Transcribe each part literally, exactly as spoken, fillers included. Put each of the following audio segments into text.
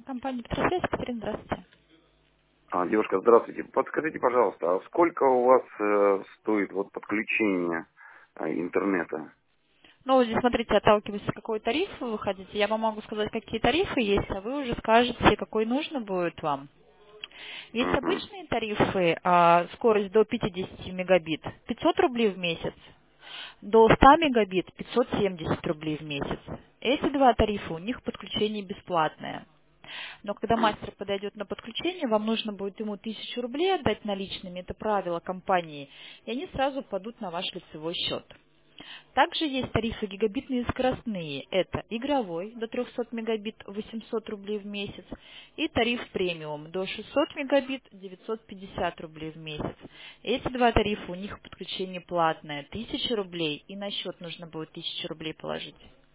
Компания Петросвязь, Екатерина, здравствуйте. А, девушка, здравствуйте. Подскажите, пожалуйста, а сколько у вас э, стоит вот подключение э, интернета? Ну, вот здесь, смотрите, отталкиваясь, какой тариф вы хотите. Я вам могу сказать, какие тарифы есть, а вы уже скажете, какой нужно будет вам. Есть Угу. обычные тарифы, а, скорость до пятидесяти мегабит, пятьсот рублей в месяц. До ста мегабит пятьсот семьдесят рублей в месяц. Эти два тарифа, у них подключение бесплатное. Но когда мастер подойдет на подключение, вам нужно будет ему тысячу рублей отдать наличными, это правило компании, и они сразу падут на ваш лицевой счет. Также есть тарифы гигабитные и скоростные. Это игровой до трехсот мегабит восемьсот рублей в месяц и тариф премиум до шестисот мегабит девятьсот пятьдесят рублей в месяц. Эти два тарифа, у них подключение платное, тысяча рублей, и на счет нужно будет тысячу рублей положить.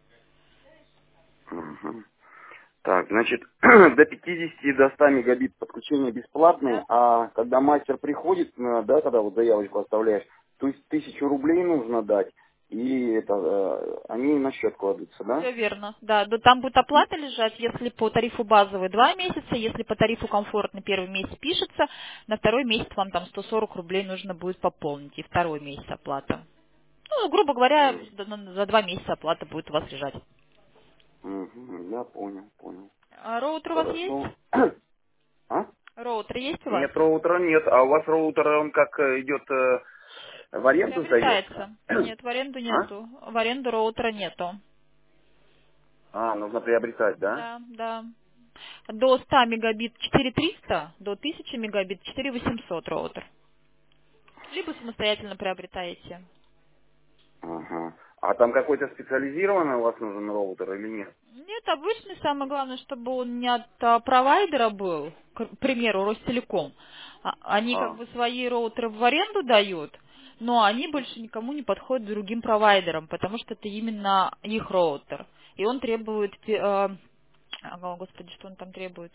Угу. Так, значит, до пятидесяти и до ста мегабит подключение бесплатное, Да? а когда мастер приходит, э, да, когда вот заявочку оставляешь, то есть тысячу рублей нужно дать, и это, э, они на счет кладутся, да? Все верно. Да, да, там будет оплата лежать, если по тарифу базовый два месяца, если по тарифу комфортный первый месяц пишется, на второй месяц вам там сто сорок рублей нужно будет пополнить, и второй месяц оплата. Ну, грубо говоря, за за два месяца оплата будет у вас лежать. Угу, я понял, понял. А роутер у вас есть? Хорошо. А? Роутер есть у вас? Нет, роутера нет. А у вас роутер, он как э, идет э, в аренду сдается? Приобретается. Нет, в аренду А? нету. В аренду роутера нету. А, нужно приобретать, да? Да, да. До ста мегабит четыре триста, до тысячи мегабит четыре восемьсот роутер. Либо самостоятельно приобретаете. Ага. А там какой-то специализированный у вас нужен роутер или нет? Нет, обычный, самое главное, чтобы он не от а, провайдера был, к примеру, Ростелеком. А- Они как А, бы свои роутеры в аренду дают, но они больше никому не подходят другим провайдерам, потому что это именно их роутер. И он требует, пе- э, о, господи, что он там требует?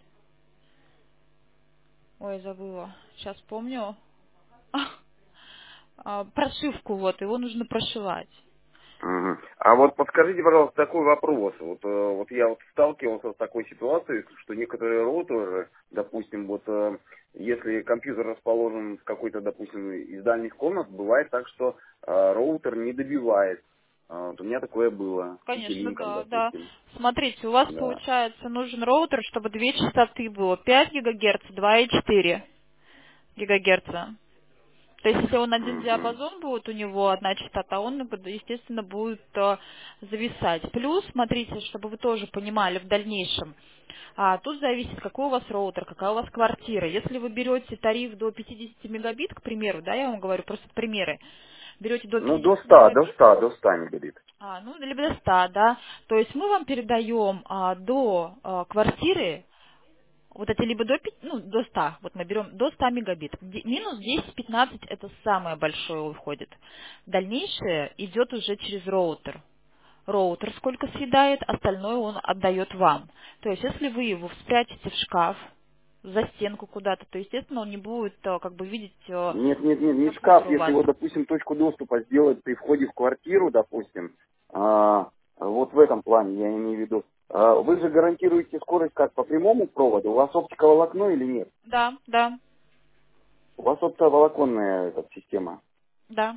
Ой, забыла. Сейчас помню. А, Прошивку, вот, его нужно прошивать. мгм. А вот подскажите, пожалуйста, такой вопрос. Вот, э, вот я вот сталкивался с такой ситуацией, что некоторые роутеры, допустим, вот э, если компьютер расположен в какой-то, допустим, из дальних комнат, бывает так, что э, роутер не добивает. А, вот у меня такое было с Конечно, Ситилинком, да, да. допустим. Смотрите, у вас Да. получается нужен роутер, чтобы две частоты было. пять гигагерц, два и четыре гигагерца. То есть, если он один Мгм. диапазон будет, у него одна частота, он, естественно, будет э, зависать. Плюс, смотрите, чтобы вы тоже понимали в дальнейшем, а, тут зависит, какой у вас роутер, какая у вас квартира. Если вы берете тариф до пятидесяти мегабит, к примеру, да, я вам говорю просто примеры, берете до Ну, до пятидесяти ста, до мегабит, ста, до ста мегабит. а, ну, либо до ста, да. То есть мы вам передаем а, до а, квартиры вот эти либо до, пяти, ну, до ста, вот мы берем до ста мегабит. Ди- Минус десять-пятнадцать это самое большое уходит. Дальнейшее идет уже через роутер. Роутер сколько съедает, остальное он отдает вам. То есть если вы его спрячете в шкаф, за стенку куда-то, то, естественно, он не будет а, как бы видеть а, Нет, нет, нет, не компьютер шкаф, у если вас. вот, допустим, точку доступа сделать при входе в квартиру, допустим, а, вот в этом плане я имею в виду. А, вы же гарантируете скорость как по прямому проводу? У вас оптиковолокно или нет? Да, да, У вас оптоволоконная эта система. да.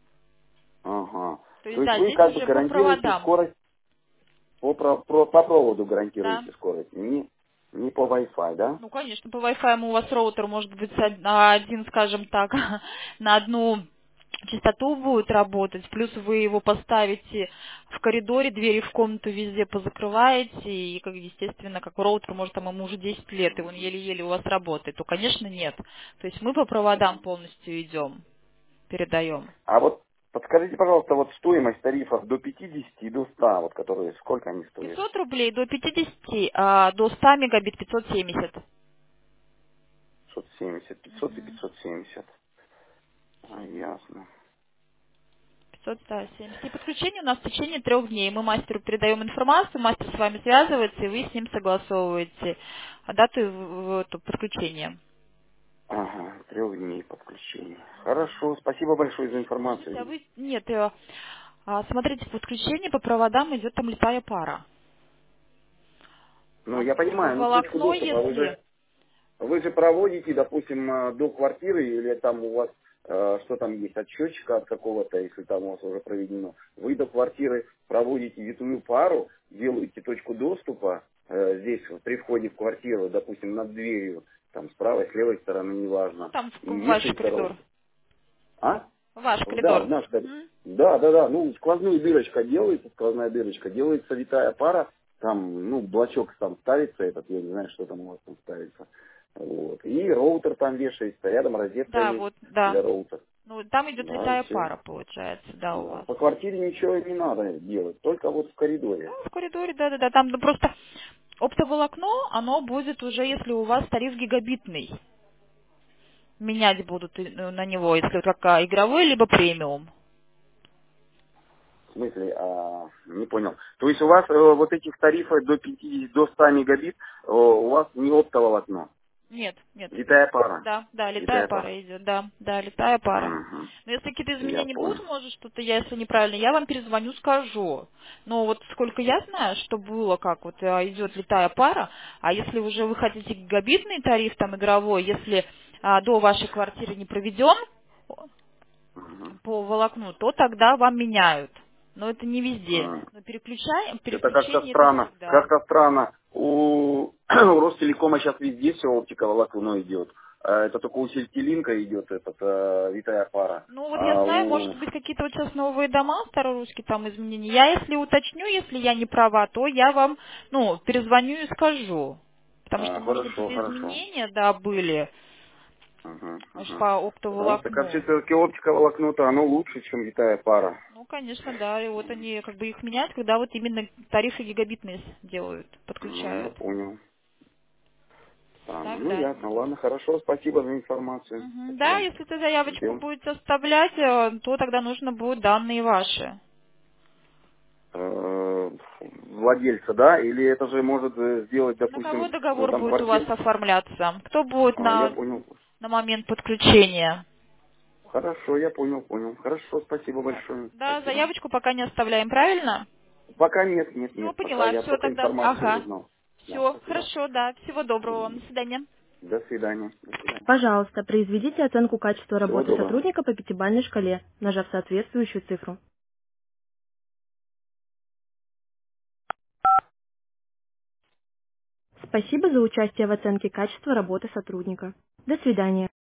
Ага. То То есть, есть да, вы здесь как бы уже по гарантируете проводам. скорость по, про- про- по проводу Да. гарантируете скорость, не, не по Wi-Fi, да? Ну, конечно, по Wi-Fi у вас роутер может быть од- на один, скажем так, на одну частоту будет работать, плюс вы его поставите в коридоре, двери в комнату везде позакрываете, и, как естественно, как роутер, может, там ему уже десять лет, и он еле-еле у вас работает, то, конечно, нет. То есть мы по проводам полностью идем, передаем. А вот подскажите, пожалуйста, вот стоимость тарифов до пятидесяти и до ста, вот которые, сколько они стоят? пятьсот рублей до пятидесяти, а до ста мегабит пятьсот семьдесят. пятьсот семьдесят, пятьсот и пятьсот семьдесят. А, ясно. пятьсот семьдесят. И подключение у нас в течение трех дней. Мы мастеру передаем информацию, мастер с вами связывается, и вы с ним согласовываете дату в- в- эту подключения. Ага, трех дней подключения. Хорошо, спасибо большое за Подождите, а информацию. вы... Нет, э, а, смотрите, подключение по проводам идет там летая пара. Ну, А я в понимаю, ну точку волокно, доступа, вы если... же, вы же проводите, допустим, э, до квартиры, или там у вас, э, что там есть, от счетчика от какого-то, если там у вас уже проведено, вы до квартиры проводите витую пару, делаете точку доступа, э, здесь вот при входе в квартиру, допустим, над дверью, там с правой, с левой стороны, Ну, неважно, там и в ваш вешаете коридор. роутер. А? Ваш Да, в коридор. наш кор- Мгм. Да, да, да. Ну, сквозную дырочка делается, сквозная дырочка, делается витая пара, там, ну, блочок там ставится этот, я не знаю, что там у вас там ставится. Вот. И роутер там вешается, рядом розетка Да, есть вот, да. для роутера. Ну, там идет Да, и летая все. пара, получается, да, у Да. вас. По квартире ничего не надо делать, только вот в Да, коридоре. в коридоре, да-да-да. Там ну, просто оптоволокно, оно будет уже, если у вас тариф гигабитный. Менять будут и- ну, на него, если как а, игровой, либо премиум. В смысле, а, не понял. То есть у вас э, вот этих тарифов до пятидесяти, до ста мегабит, э, у вас не оптоволокно, Нет, нет. витая пара. Да, да, летая Витая пара. пара идет, да, да, летая пара. Угу. Но если какие-то Я изменения понял. будут, может, что-то я, если неправильно, я вам перезвоню, скажу. Но вот сколько я знаю, что было, как вот а, идет летая пара, а если уже вы хотите гигабитный тариф, там, игровой, если а, до вашей квартиры не проведен Мгм. по волокну, то тогда вам меняют. Но это не везде. М. Но переключаем, Это как-то переключение это странно. всегда. Как-то странно. У, у Ростелекома сейчас везде все оптика волокно идет. А это только у Сельтилинка идет этот э, витая пара. Ну вот я А знаю, у может быть, какие-то вот сейчас новые дома старорусские там изменения. Я если уточню, если я не права, то я вам, ну, перезвоню и скажу. Потому что, а, может быть, хорошо, какие-то хорошо. изменения, да, были Угу, аж угу. по Потому что, как оптоволокну. все-таки оптика волокно-то, оно лучше, чем витая пара. Ну, конечно, да, и вот они как бы их меняют, когда вот именно тарифы гигабитные делают, Ну, я подключают. понял. Странно. Так, Ну, да. ясно. Ладно, хорошо. Спасибо за информацию. Мгм. Да, Спасибо. если ты заявочку Ждем. будете оставлять, э, то тогда нужно будут данные ваши. Э, владельца, да? Или это же может э, сделать, На кого допустим, ну договор там будет у вас квартира? оформляться? Кто будет А, я на, понял. на момент подключения? Хорошо, я понял, понял. Хорошо, спасибо Так. большое. Да, Спасибо. заявочку пока не оставляем, правильно? Пока нет, нет, Все, нет. Пока поняла, я все только тогда. информацию Ага. узнал. Да, Все, спасибо. хорошо, да. Всего доброго вам. М, До свидания. До свидания. До свидания. Пожалуйста, произведите оценку качества Всего работы доброго. сотрудника по пятибалльной шкале, нажав соответствующую цифру. Спасибо за участие в оценке качества работы сотрудника. До свидания.